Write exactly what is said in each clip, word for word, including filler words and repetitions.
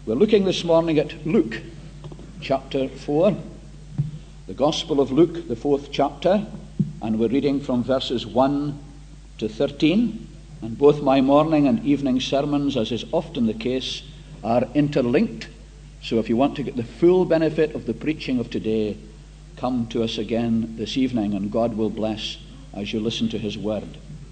We're looking this morning at Luke chapter four, the Gospel of Luke, the fourth chapter, and we're reading from verses one to thirteen. And both my morning and evening sermons, as is often the case, are interlinked. So if you want to get the full benefit of the preaching of today, come to us again this evening, and God will bless as you listen to his word.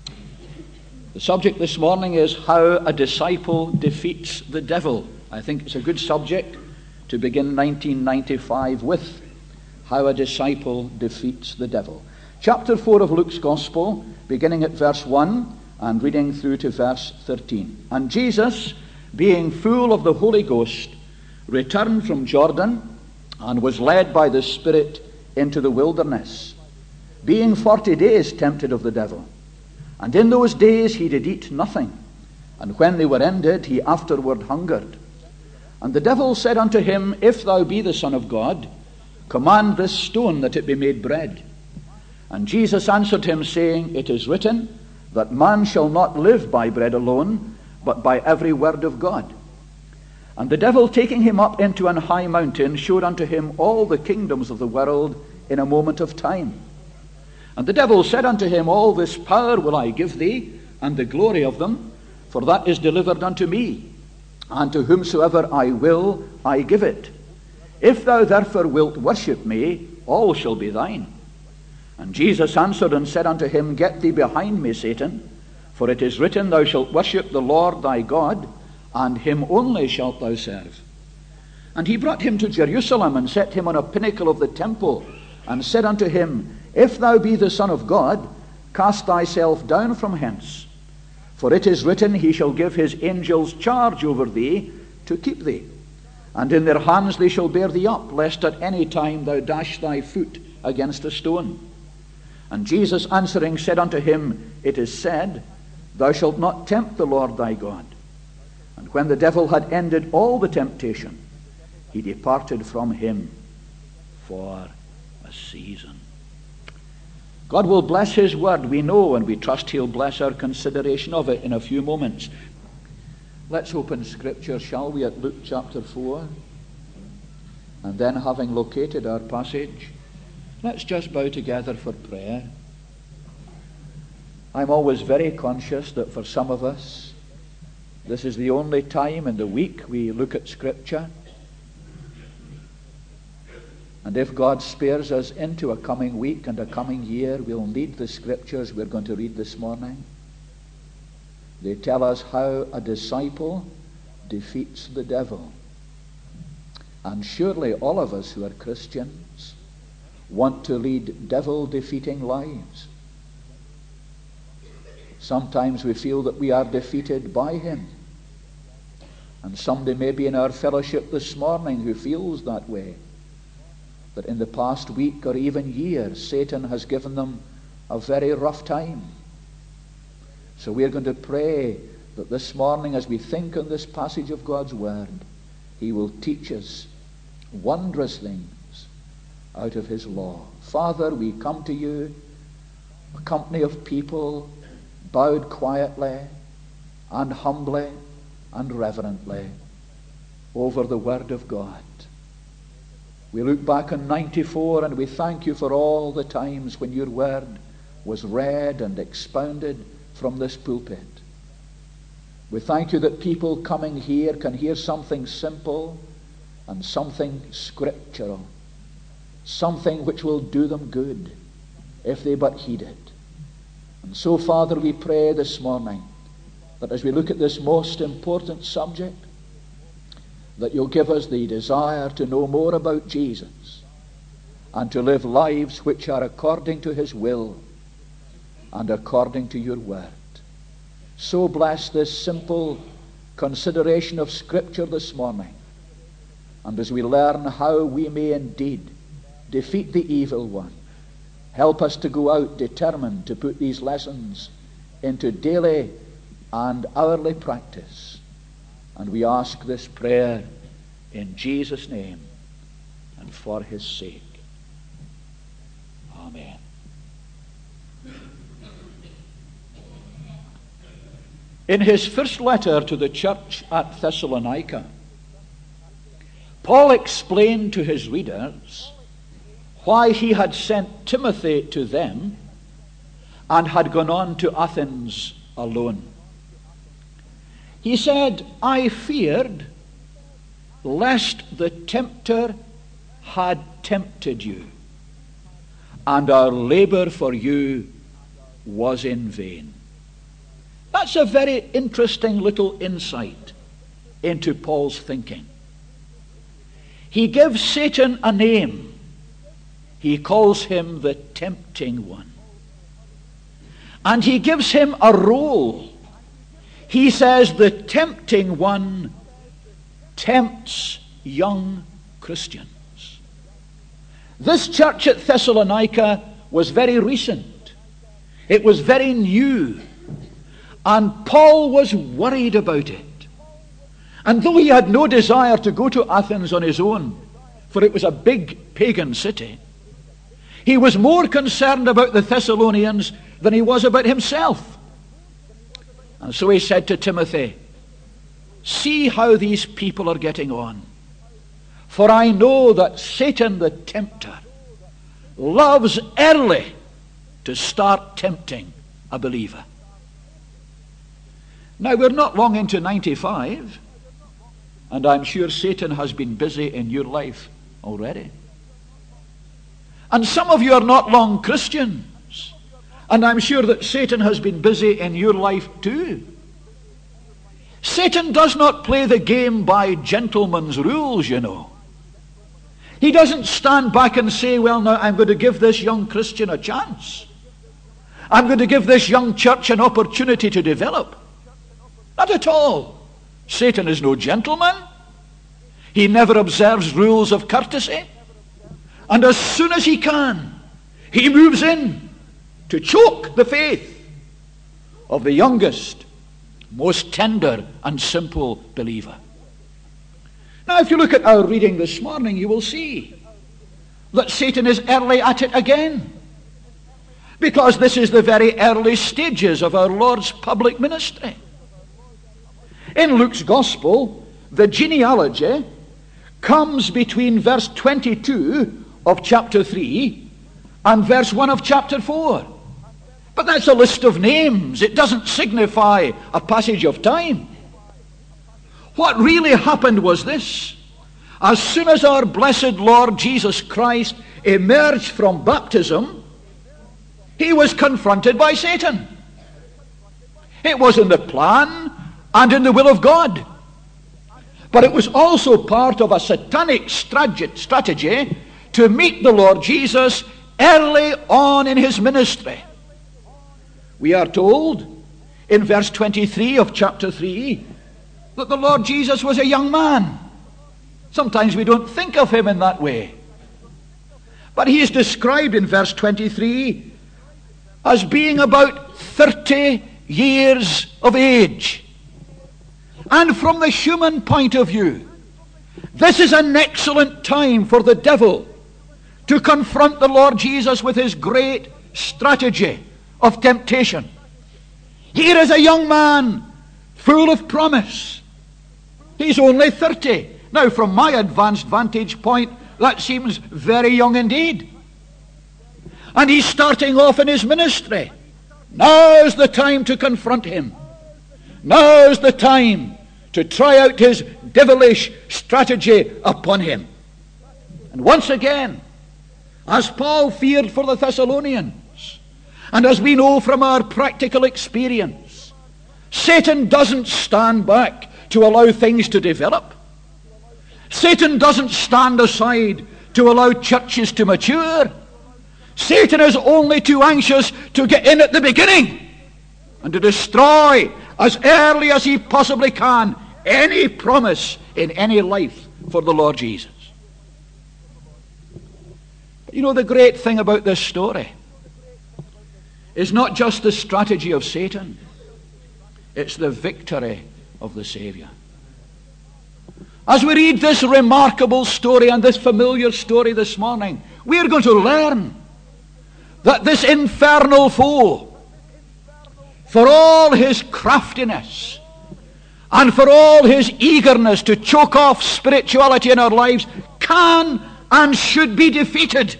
The subject this morning is how a disciple defeats the devil. I think it's a good subject to begin nineteen ninety-five with. How a disciple defeats the devil. Chapter four of Luke's Gospel, beginning at verse one and reading through to verse thirteen. And Jesus, being full of the Holy Ghost, returned from Jordan and was led by the Spirit into the wilderness, being forty days tempted of the devil. And in those days he did eat nothing, and when they were ended, he afterward hungered. And the devil said unto him, If thou be the Son of God, command this stone that it be made bread. And Jesus answered him, saying, It is written, that man shall not live by bread alone, but by every word of God. And the devil, taking him up into an high mountain, showed unto him all the kingdoms of the world in a moment of time. And the devil said unto him, All this power will I give thee, and the glory of them, for that is delivered unto me, and to whomsoever I will I give it. If thou therefore wilt worship me, all shall be thine. And Jesus answered and said unto him, Get thee behind me, Satan, for it is written, Thou shalt worship the Lord thy God, and him only shalt thou serve. And he brought him to Jerusalem, and set him on a pinnacle of the temple, and said unto him, If thou be the Son of God, cast thyself down from hence. For it is written, He shall give his angels charge over thee, to keep thee. And in their hands they shall bear thee up, lest at any time thou dash thy foot against a stone. And Jesus answering said unto him, It is said, Thou shalt not tempt the Lord thy God. And when the devil had ended all the temptation, he departed from him for a season. God will bless his word, we know, and we trust he'll bless our consideration of it in a few moments. Let's open Scripture, shall we, at Luke chapter four. And then, having located our passage, let's just bow together for prayer. I'm always very conscious that for some of us, this is the only time in the week we look at Scripture. And if God spares us into a coming week and a coming year, we'll need the Scriptures we're going to read this morning. They tell us how a disciple defeats the devil. And surely all of us who are Christians want to lead devil-defeating lives. Sometimes we feel that we are defeated by him. And somebody may be in our fellowship this morning who feels that way. That in the past week or even year, Satan has given them a very rough time. So we're going to pray that this morning, as we think on this passage of God's Word, he will teach us wondrous things out of his law. Father, we come to you, a company of people, bowed quietly and humbly and reverently over the Word of God. We look back on ninety-four and we thank you for all the times when your word was read and expounded from this pulpit. We thank you that people coming here can hear something simple and something scriptural, something which will do them good if they but heed it. And so, Father, we pray this morning that as we look at this most important subject, that you'll give us the desire to know more about Jesus and to live lives which are according to his will and according to your word. So bless this simple consideration of Scripture this morning. And as we learn how we may indeed defeat the evil one, help us to go out determined to put these lessons into daily and hourly practice. And we ask this prayer in Jesus' name and for his sake. Amen. In his first letter to the church at Thessalonica, Paul explained to his readers why he had sent Timothy to them and had gone on to Athens alone. He said, I feared lest the tempter had tempted you, and our labor for you was in vain. That's a very interesting little insight into Paul's thinking. He gives Satan a name. He calls him the tempting one. And he gives him a role. He says the tempting one tempts young Christians. This church at Thessalonica was very recent. It was very new. And Paul was worried about it. And though he had no desire to go to Athens on his own, for it was a big pagan city, he was more concerned about the Thessalonians than he was about himself. And so he said to Timothy, see how these people are getting on. For I know that Satan the tempter loves early to start tempting a believer. Now we're not long into ninety-five, and I'm sure Satan has been busy in your life already. And some of you are not long Christians, and I'm sure that Satan has been busy in your life too. Satan does not play the game by gentleman's rules, you know. He doesn't stand back and say, well, now I'm going to give this young Christian a chance. I'm going to give this young church an opportunity to develop. Not at all. Satan is no gentleman. He never observes rules of courtesy. And as soon as he can, he moves in to choke the faith of the youngest, most tender and simple believer. Now, if you look at our reading this morning, you will see that Satan is early at it again, because this is the very early stages of our Lord's public ministry. In Luke's Gospel, the genealogy comes between verse twenty-two of chapter three and verse one of chapter four. But that's a list of names. It doesn't signify a passage of time. What really happened was this. As soon as our blessed Lord Jesus Christ emerged from baptism, he was confronted by Satan. It was in the plan and in the will of God. But it was also part of a satanic strategy to meet the Lord Jesus early on in his ministry. We are told in verse twenty-three of chapter three that the Lord Jesus was a young man. Sometimes we don't think of him in that way. But he is described in verse twenty-three as being about thirty years of age. And from the human point of view, this is an excellent time for the devil to confront the Lord Jesus with his great strategy of temptation. Here is a young man full of promise. He's only thirty. Now, from my advanced vantage point, that seems very young indeed. And he's starting off in his ministry. Now's the time to confront him. Now's the time to try out his devilish strategy upon him. And once again, as Paul feared for the Thessalonians, and as we know from our practical experience, Satan doesn't stand back to allow things to develop. Satan doesn't stand aside to allow churches to mature. Satan is only too anxious to get in at the beginning and to destroy as early as he possibly can any promise in any life for the Lord Jesus. But you know, the great thing about this story is not just the strategy of Satan, it's the victory of the Savior. As we read this remarkable story and this familiar story this morning, we are going to learn that this infernal foe, for all his craftiness and for all his eagerness to choke off spirituality in our lives, can and should be defeated.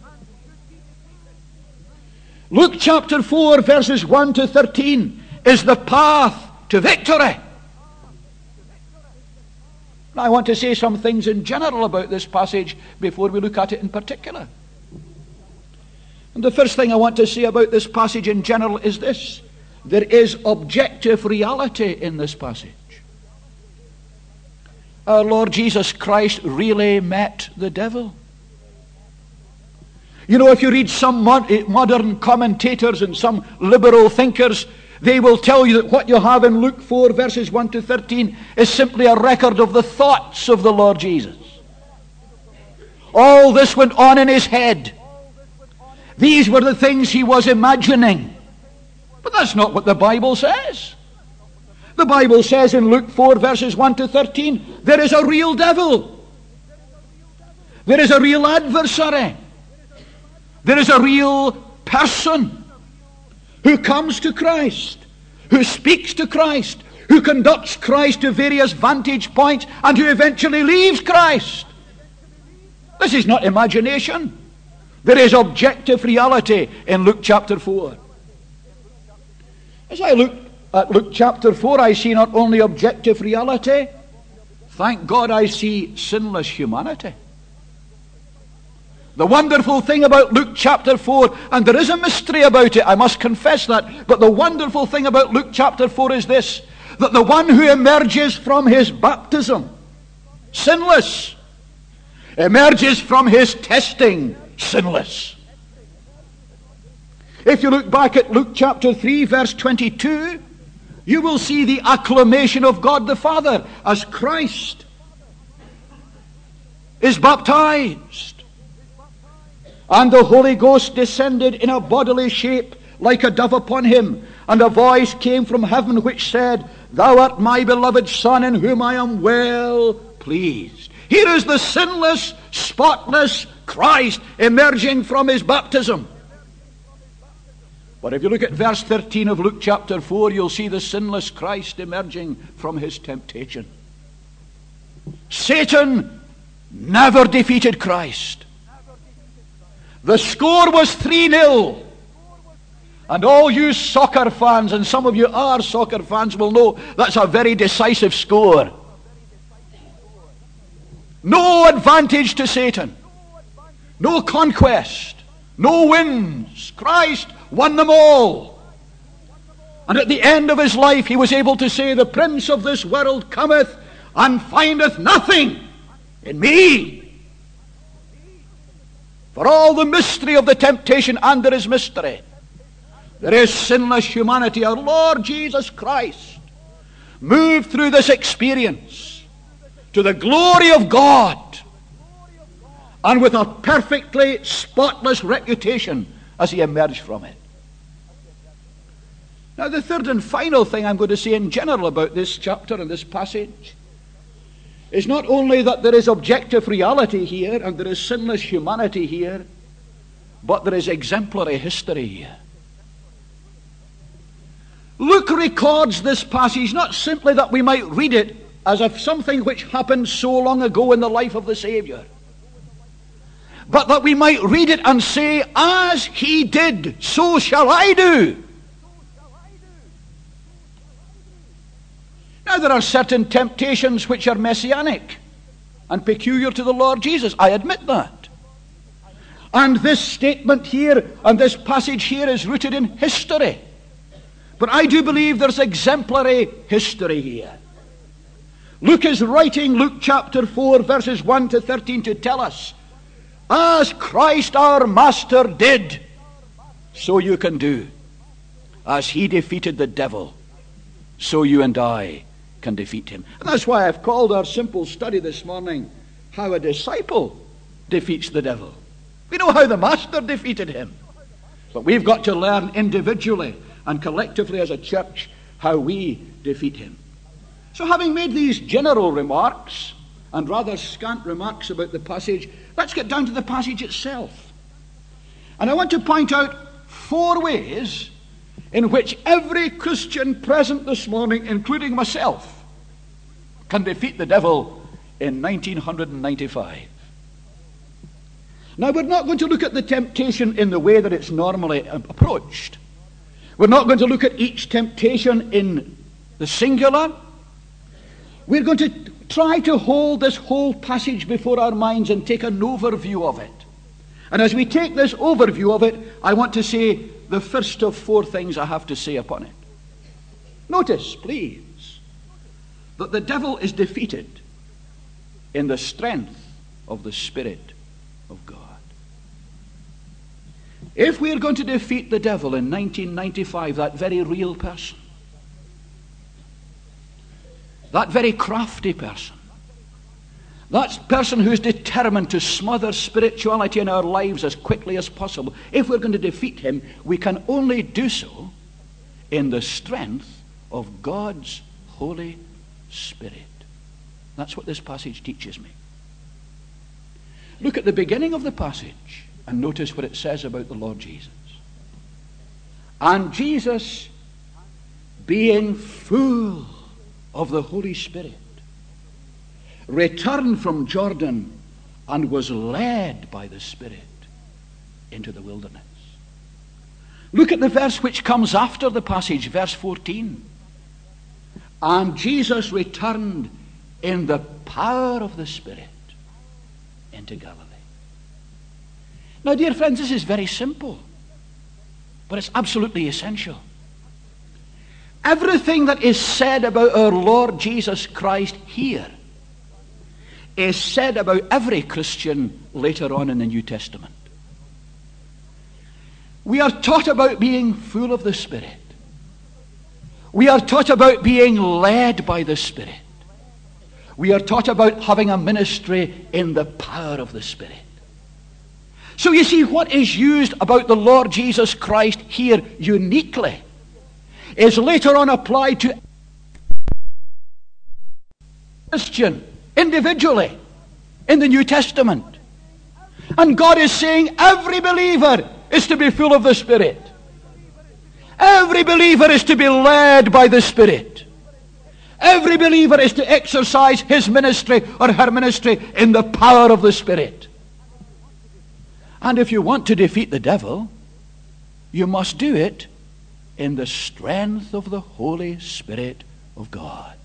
Luke chapter four, verses one to thirteen is the path to victory. Now, I want to say some things in general about this passage before we look at it in particular. And the first thing I want to say about this passage in general is this: there is objective reality in this passage. Our Lord Jesus Christ really met the devil. You know, if you read some modern commentators and some liberal thinkers, they will tell you that what you have in Luke four, verses one to thirteen, is simply a record of the thoughts of the Lord Jesus. All this went on in his head. These were the things he was imagining. But that's not what the Bible says. The Bible says in Luke four, verses one to thirteen, there is a real devil. There is a real adversary. There is a real person who comes to Christ, who speaks to Christ, who conducts Christ to various vantage points, and who eventually leaves Christ. This is not imagination. There is objective reality in Luke chapter four. As I look at Luke chapter four, I see not only objective reality, thank God I see sinless humanity. The wonderful thing about Luke chapter four, and there is a mystery about it, I must confess that, but the wonderful thing about Luke chapter four is this: that the one who emerges from his baptism sinless emerges from his testing sinless. If you look back at Luke chapter three, verse twenty-two, you will see the acclamation of God the Father as Christ is baptized. And the Holy Ghost descended in a bodily shape like a dove upon him. And a voice came from heaven which said, Thou art my beloved Son, in whom I am well pleased. Here is the sinless, spotless Christ emerging from his baptism. But if you look at verse thirteen of Luke chapter four, you'll see the sinless Christ emerging from his temptation. Satan never defeated Christ. The score was three nil. And all you soccer fans, and some of you are soccer fans, will know that's a very decisive score. No advantage to Satan. No conquest. No wins. Christ won them all. And at the end of his life he was able to say, The prince of this world cometh and findeth nothing in me. For all the mystery of the temptation, and there is mystery, there is sinless humanity. Our Lord Jesus Christ moved through this experience to the glory of God, and with a perfectly spotless reputation as he emerged from it. Now, the third and final thing I'm going to say in general about this chapter and this passage is not only that there is objective reality here and there is sinless humanity here, but there is exemplary history here. Luke records this passage not simply that we might read it as of something which happened so long ago in the life of the Savior, but that we might read it and say, as he did, so shall I do. Now, there are certain temptations which are messianic and peculiar to the Lord Jesus. I admit that. And this statement here and this passage here is rooted in history. But I do believe there's exemplary history here. Luke is writing Luke chapter four, verses one to thirteen to tell us, as Christ our Master did, so you can do. As he defeated the devil, so you and I can defeat him. And that's why I've called our simple study this morning, How a Disciple Defeats the Devil. We know how the Master defeated him, but we've got to learn individually and collectively as a church how we defeat him. So having made these general remarks and rather scant remarks about the passage, let's get down to the passage itself. And I want to point out four ways in which every Christian present this morning, including myself, can defeat the devil in nineteen ninety-five. Now, we're not going to look at the temptation in the way that it's normally approached. We're not going to look at each temptation in the singular. We're going to try to hold this whole passage before our minds and take an overview of it. And as we take this overview of it, I want to say the first of four things I have to say upon it. Notice, please, that the devil is defeated in the strength of the Spirit of God. If we are going to defeat the devil in nineteen ninety-five, that very real person, that very crafty person, that person who is determined to smother spirituality in our lives as quickly as possible, if we're going to defeat him, we can only do so in the strength of God's Holy Spirit. That's what this passage teaches me. Look at the beginning of the passage and notice what it says about the Lord Jesus. And Jesus, being full of the Holy Spirit, returned from Jordan and was led by the Spirit into the wilderness. Look at the verse which comes after the passage, verse fourteen. And Jesus returned in the power of the Spirit into Galilee. Now, dear friends, this is very simple, but it's absolutely essential. Everything that is said about our Lord Jesus Christ here is said about every Christian later on in the New Testament. We are taught about being full of the Spirit. We are taught about being led by the Spirit. We are taught about having a ministry in the power of the Spirit. So you see, what is used about the Lord Jesus Christ here uniquely is later on applied to Christian individually in the New Testament. And God is saying every believer is to be full of the Spirit. Every believer is to be led by the Spirit. Every believer is to exercise his ministry or her ministry in the power of the Spirit. And if you want to defeat the devil, you must do it in the strength of the Holy Spirit of God.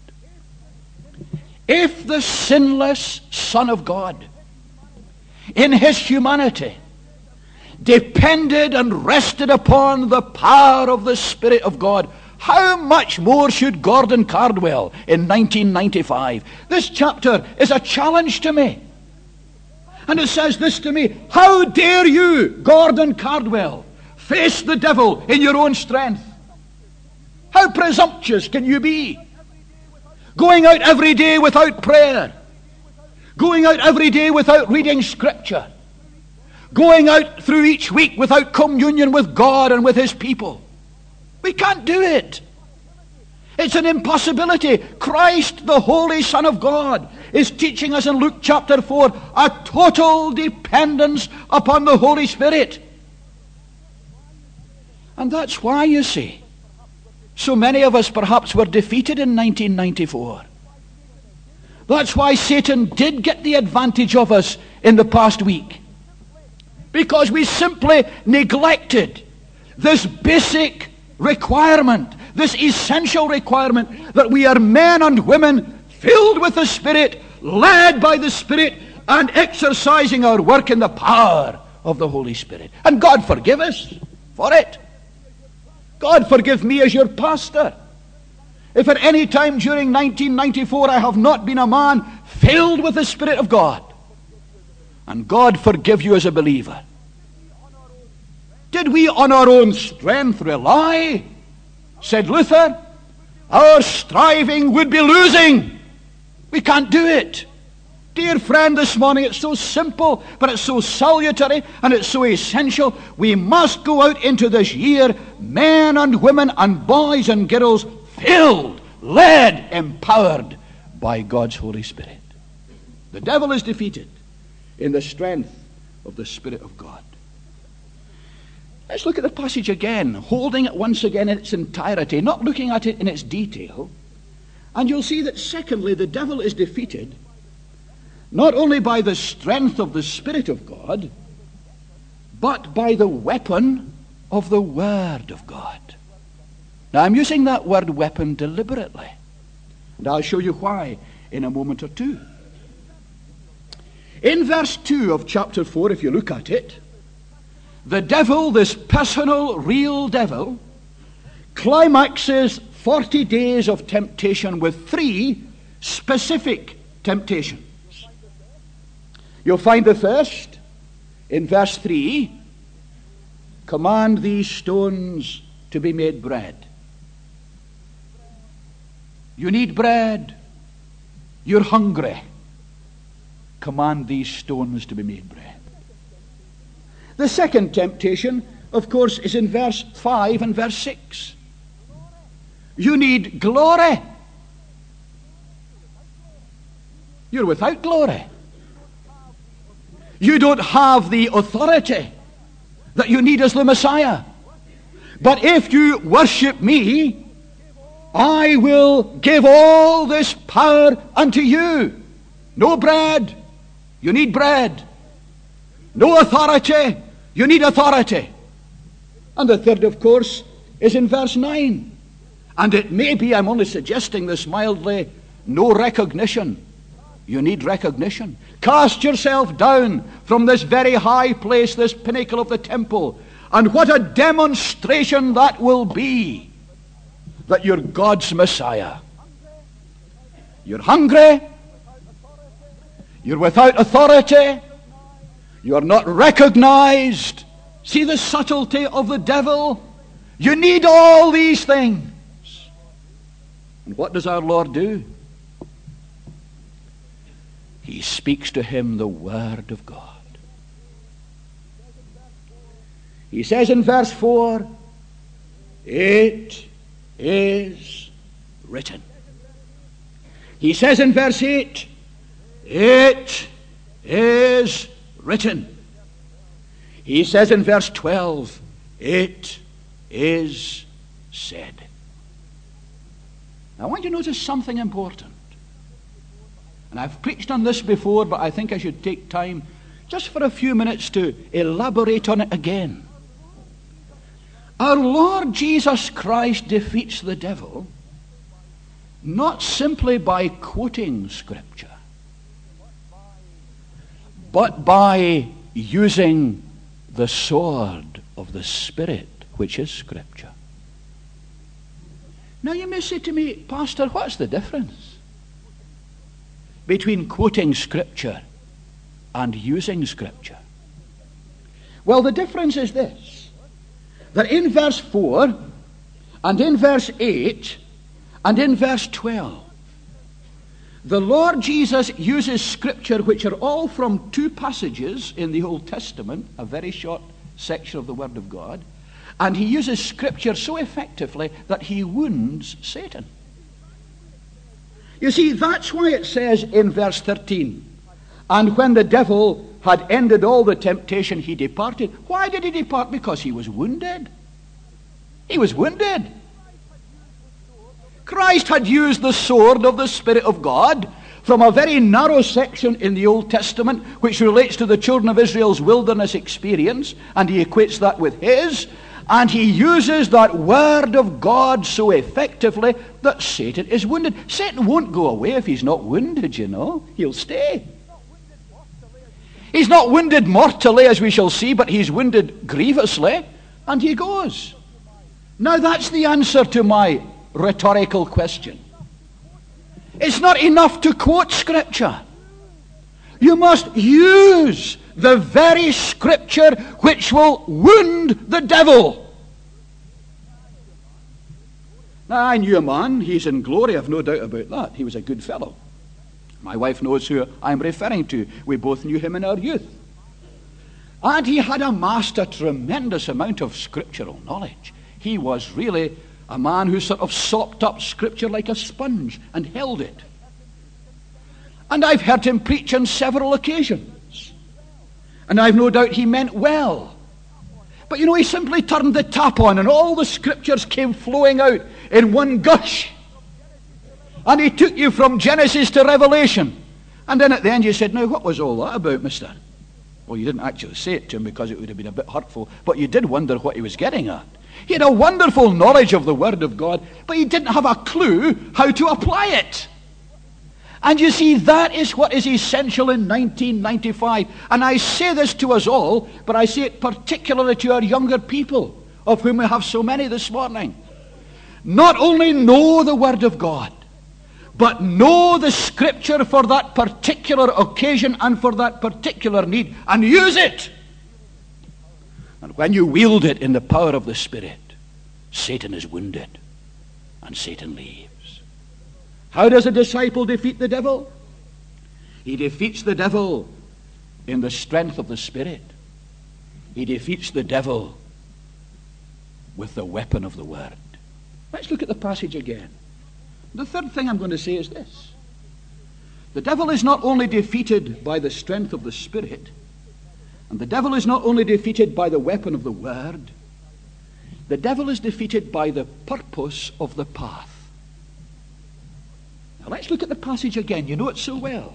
If the sinless Son of God, in his humanity, depended and rested upon the power of the Spirit of God, how much more should Gordon Cardwell in nineteen ninety-five? This chapter is a challenge to me. And it says this to me: how dare you, Gordon Cardwell, face the devil in your own strength? How presumptuous can you be? Going out every day without prayer. Going out every day without reading Scripture. Going out through each week without communion with God and with his people. We can't do it. It's an impossibility. Christ, the Holy Son of God, is teaching us in Luke chapter four a total dependence upon the Holy Spirit. And that's why, you see, so many of us perhaps were defeated in nineteen ninety-four. That's why Satan did get the advantage of us in the past week. Because we simply neglected this basic requirement, this essential requirement that we are men and women filled with the Spirit, led by the Spirit, and exercising our work in the power of the Holy Spirit. And God forgive us for it. God forgive me as your pastor if at any time during nineteen ninety-four I have not been a man filled with the Spirit of God. And God forgive you as a believer. Did we on our own strength rely? Said Luther, our striving would be losing. We can't do it. Dear friend, this morning it's so simple, but it's so salutary and it's so essential. We must go out into this year, men and women and boys and girls, filled, led, empowered by God's Holy Spirit. The devil is defeated in the strength of the Spirit of God. Let's look at the passage again, holding it once again in its entirety, not looking at it in its detail, And you'll see that secondly, the devil is defeated not only by the strength of the Spirit of God, but by the weapon of the Word of God. Now, I'm using that word weapon deliberately, and I'll show you why in a moment or two. In verse two of chapter four, if you look at it, the devil, this personal, real devil, climaxes forty days of temptation with three specific temptations. You'll find the first in verse three, command these stones to be made bread. You need bread. You're hungry. Command these stones to be made bread. The second temptation, of course, is in verse five and verse six. You need glory. You're without glory. You don't have the authority that you need as the Messiah. But if you worship me, I will give all this power unto you. No bread. You need bread. No authority. You need authority. And the third, of course, is in verse nine. And it may be, I'm only suggesting this mildly, no recognition. You need recognition. Cast yourself down from this very high place, this pinnacle of the temple. And what a demonstration that will be that you're God's Messiah. You're hungry. You're without authority. You're not recognized. See the subtlety of the devil? You need all these things. And what does our Lord do? He speaks to him the Word of God. He says in verse four, it is written. He says in verse eight, it is written. He says in verse twelve, it is said. Now I want you to notice something important. And I've preached on this before, but I think I should take time just for a few minutes to elaborate on it again. Our Lord Jesus Christ defeats the devil not simply by quoting Scripture, but by using the sword of the Spirit, which is Scripture. Now you may say to me, Pastor, what's the difference between quoting Scripture and using Scripture? Well, the difference is this, that in verse four and in verse eight and in verse twelve, the Lord Jesus uses Scripture which are all from two passages in the Old Testament, a very short section of the Word of God, and he uses Scripture so effectively that he wounds Satan. You see, that's why it says in verse thirteen, and when the devil had ended all the temptation, he departed. Why did he depart? Because he was wounded. He was wounded. Christ had used the sword of the Spirit of God from a very narrow section in the Old Testament which relates to the children of Israel's wilderness experience, and he equates that with his, and he uses that Word of God so effectively that Satan is wounded. Satan won't go away if he's not wounded, you know. He'll stay. He's not wounded mortally, as we shall see, but he's wounded grievously, and he goes. Now that's the answer to my rhetorical question. It's not enough to quote Scripture. You must use the very Scripture which will wound the devil. Now, I knew a man, he's in glory, I've no doubt about that. He was a good fellow. My wife knows who I'm referring to. We both knew him in our youth. And he had amassed a tremendous amount of scriptural knowledge. He was really a man who sort of sopped up Scripture like a sponge and held it. And I've heard him preach on several occasions. And I've no doubt he meant well. But you know, he simply turned the tap on and all the Scriptures came flowing out in one gush. And he took you from Genesis to Revelation. And then at the end you said, now what was all that about, mister? Well, you didn't actually say it to him because it would have been a bit hurtful, but you did wonder what he was getting at. He had a wonderful knowledge of the Word of God, but he didn't have a clue how to apply it. And you see, that is what is essential in nineteen ninety-five. And I say this to us all, but I say it particularly to our younger people, of whom we have so many this morning. Not only know the Word of God, but know the Scripture for that particular occasion and for that particular need, and use it. And when you wield it in the power of the Spirit, Satan is wounded and Satan leaves. How does a disciple defeat the devil? He defeats the devil in the strength of the Spirit. He defeats the devil with the weapon of the Word. Let's look at the passage again. The third thing I'm going to say is this. The devil is not only defeated by the strength of the Spirit, and the devil is not only defeated by the weapon of the Word, the devil is defeated by the purpose of the path. Now let's look at the passage again. You know it so well.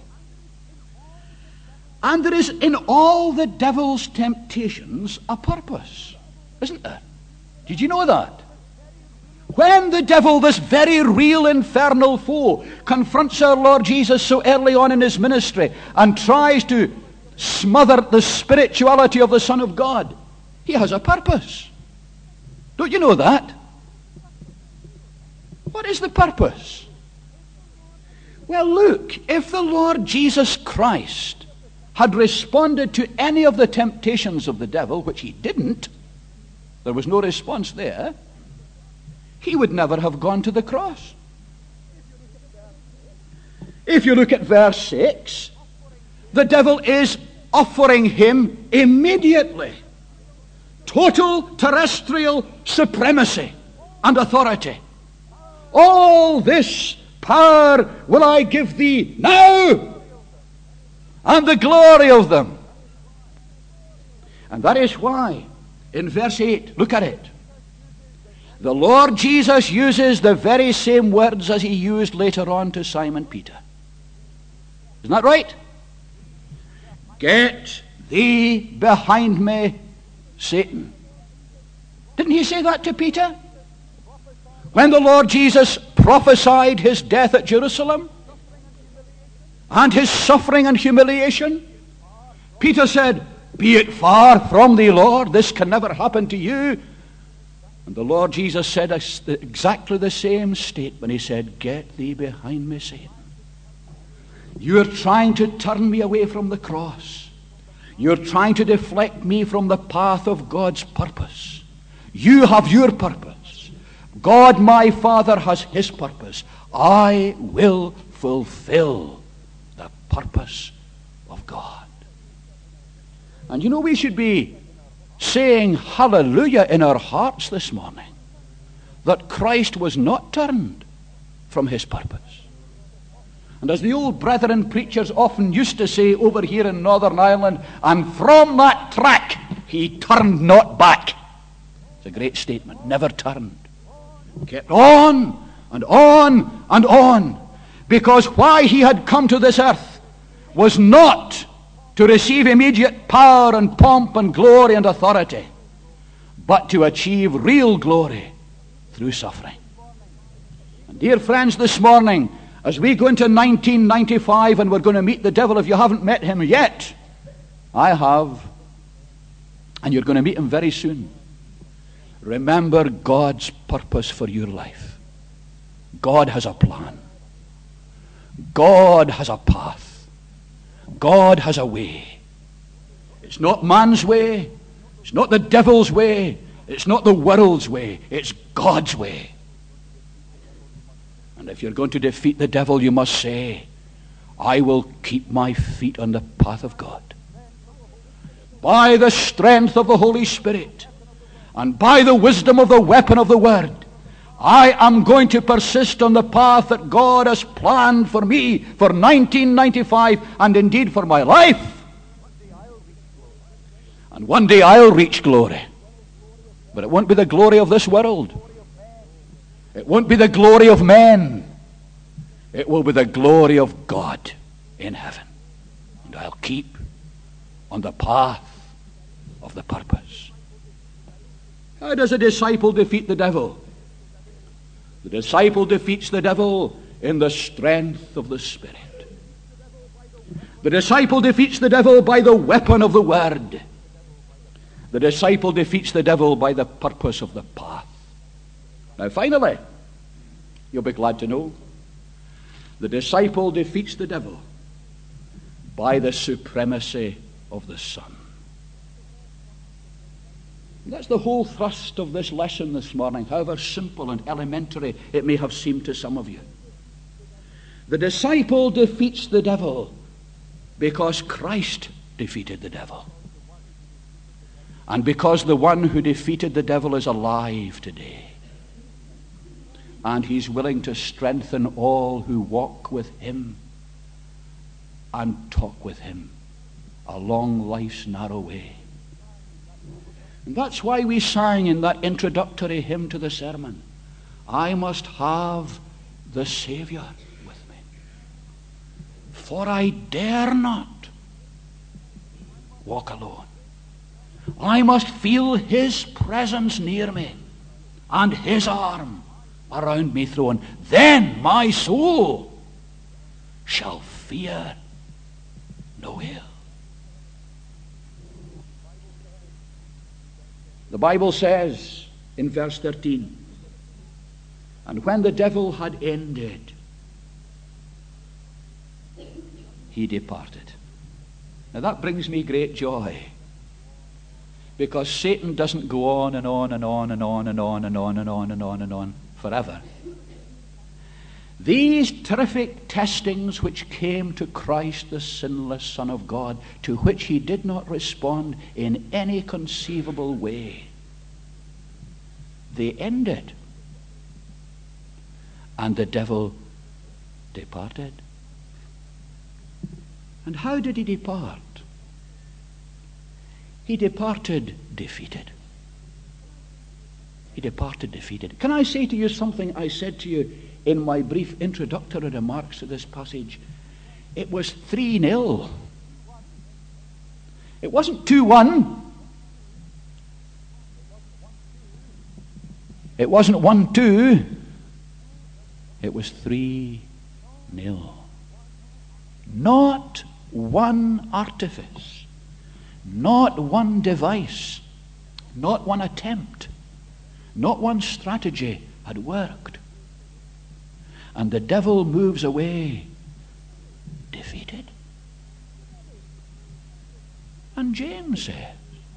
And there is in all the devil's temptations a purpose, isn't there? Did you know that? When the devil, this very real infernal foe, confronts our Lord Jesus so early on in his ministry and tries to smother the spirituality of the Son of God, he has a purpose. Don't you know that? What is the purpose? Well, look, if the Lord Jesus Christ had responded to any of the temptations of the devil, which he didn't, there was no response there, he would never have gone to the cross. If you look at verse six, the devil is offering him immediately total terrestrial supremacy and authority. All this power will I give thee now, and the glory of them. And that is why in verse eight, look at it, the Lord Jesus uses the very same words as he used later on to Simon Peter. Isn't that right? Get thee behind me, Satan. Didn't he say that to Peter? When the Lord Jesus prophesied his death at Jerusalem and his suffering and humiliation, Peter said, be it far from thee, Lord, this can never happen to you. And the Lord Jesus said exactly the same statement. He said, get thee behind me, Satan. You're trying to turn me away from the cross. You're trying to deflect me from the path of God's purpose. You have your purpose. God, my Father, has his purpose. I will fulfill the purpose of God. And you know, we should be saying hallelujah in our hearts this morning that Christ was not turned from his purpose. And as the old brethren preachers often used to say over here in Northern Ireland, and from that track he turned not back. It's a great statement. Never turned. Kept on and on and on, because why he had come to this earth was not to receive immediate power and pomp and glory and authority, but to achieve real glory through suffering. And dear friends, this morning, as we go into nineteen ninety-five and we're going to meet the devil, if you haven't met him yet, I have, and you're going to meet him very soon. Remember God's purpose for your life. God has a plan. God has a path. God has a way. It's not man's way. It's not the devil's way. It's not the world's way. It's God's way. And if you're going to defeat the devil, you must say, I will keep my feet on the path of God. By the strength of the Holy Spirit and by the wisdom of the weapon of the Word, I am going to persist on the path that God has planned for me for nineteen ninety-five and indeed for my life. And one day I'll reach glory. But it won't be the glory of this world. It won't be the glory of men. It will be the glory of God in heaven. And I'll keep on the path of the purpose. How does a disciple defeat the devil? The disciple defeats the devil in the strength of the Spirit. The disciple defeats the devil by the weapon of the Word. The disciple defeats the devil by the purpose of the path. Now finally, you'll be glad to know, the disciple defeats the devil by the supremacy of the Son. That's the whole thrust of this lesson this morning, however simple and elementary it may have seemed to some of you. The disciple defeats the devil because Christ defeated the devil. And because the one who defeated the devil is alive today. And he's willing to strengthen all who walk with him and talk with him along life's narrow way. And that's why we sang in that introductory hymn to the sermon, I must have the Savior with me, for I dare not walk alone. I must feel his presence near me and his arm around me thrown. Then my soul shall fear no ill. The Bible says in verse thirteen, and when the devil had ended, he departed. Now that brings me great joy, because Satan doesn't go on and on and on and on and on and on and on and on and on forever. These terrific testings which came to Christ, the sinless Son of God, to which he did not respond in any conceivable way, they ended, and the devil departed. And how did he depart? He departed defeated. He departed defeated. Can I say to you something I said to you in my brief introductory remarks to this passage? It was three nil. It wasn't two one. It wasn't one two. It was three nil. Not one artifice, not one device, not one attempt, not one strategy had worked. And the devil moves away defeated. And James says,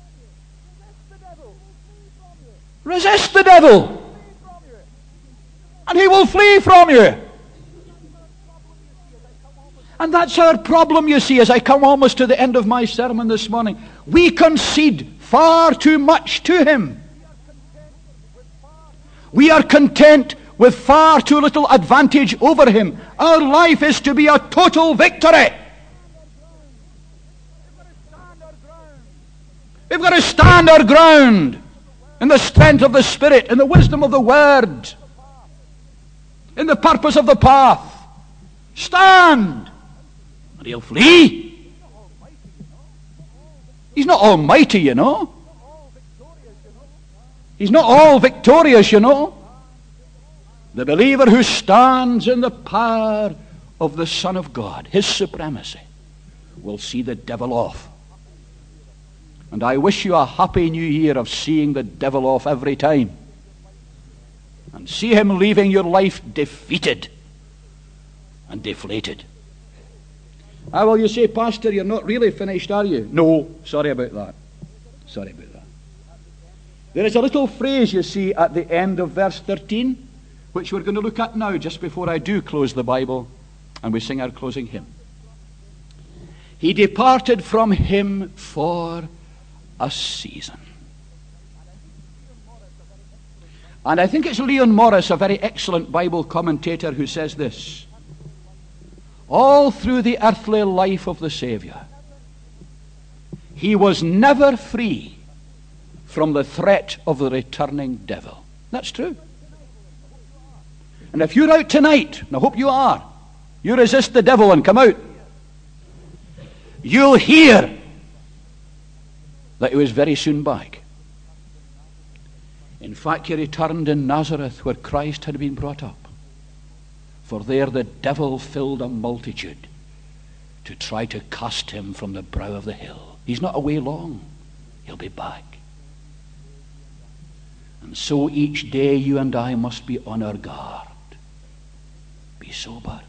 resist the devil, and he will flee from you. And that's our problem, you see, as I come almost to the end of my sermon this morning. We concede far too much to him. We are content with far too little advantage over him. Our life is to be a total victory. We've got to stand our ground in the strength of the Spirit, in the wisdom of the Word, in the purpose of the path. Stand, and he'll flee. He's not almighty, you know. He's not all victorious, you know. The believer who stands in the power of the Son of God, his supremacy, will see the devil off. And I wish you a happy new year of seeing the devil off every time. And see him leaving your life defeated and deflated. Ah, well, you say, Pastor, you're not really finished, are you? No, sorry about that. Sorry about that. There is a little phrase, you see, at the end of verse thirteen, which we're going to look at now, just before I do close the Bible and we sing our closing hymn. He departed from him for a season. And I think it's Leon Morris, a very excellent Bible commentator, who says this: all through the earthly life of the Savior, he was never free from the threat of the returning devil. That's true. And if you're out tonight, and I hope you are, You resist the devil and come out. You'll hear that he was very soon back. In fact, he returned in Nazareth where Christ had been brought up. For there the devil filled a multitude to try to cast him from the brow of the hill. He's not away long. He'll be back. And so each day you and I must be on our guard. Be sober.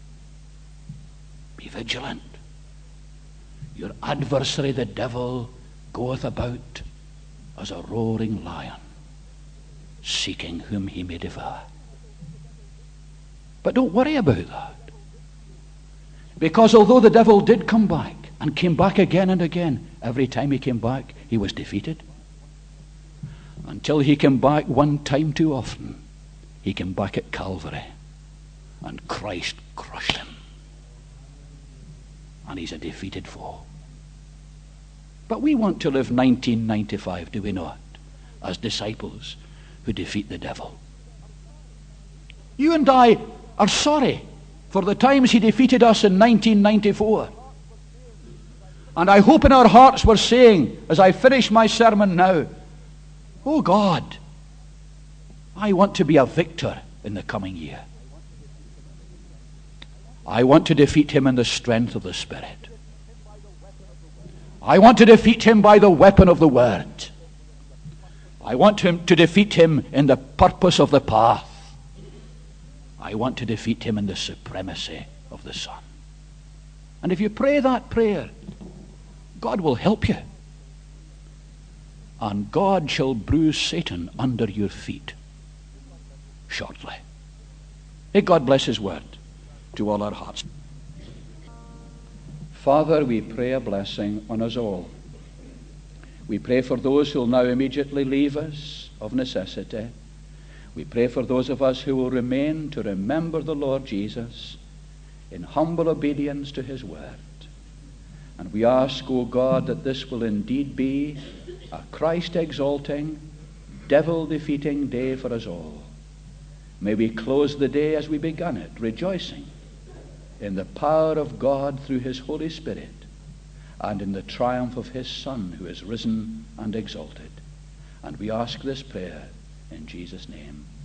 Be vigilant. Your adversary, the devil, goeth about as a roaring lion, seeking whom he may devour. But don't worry about that. Because although the devil did come back, and came back again and again, every time he came back, he was defeated. Until he came back one time too often. He came back at Calvary, and Christ crushed him. And he's a defeated foe. But we want to live nineteen ninety-five, do we not? As disciples who defeat the devil. You and I are sorry for the times he defeated us in nineteen ninety-four. And I hope in our hearts we're saying, as I finish my sermon now, oh God, I want to be a victor in the coming year. I want to defeat him in the strength of the Spirit. I want to defeat him by the weapon of the Word. I want him to defeat him in the purpose of the path. I want to defeat him in the supremacy of the Son. And if you pray that prayer, God will help you. And God shall bruise Satan under your feet shortly. May God bless his word to all our hearts. Father, we pray a blessing on us all. We pray for those who will now immediately leave us of necessity. We pray for those of us who will remain to remember the Lord Jesus in humble obedience to his word. And we ask, O God, that this will indeed be a Christ-exalting, devil-defeating day for us all. May we close the day as we began it, rejoicing in the power of God through his Holy Spirit and in the triumph of his Son who is risen and exalted. And we ask this prayer in Jesus' name.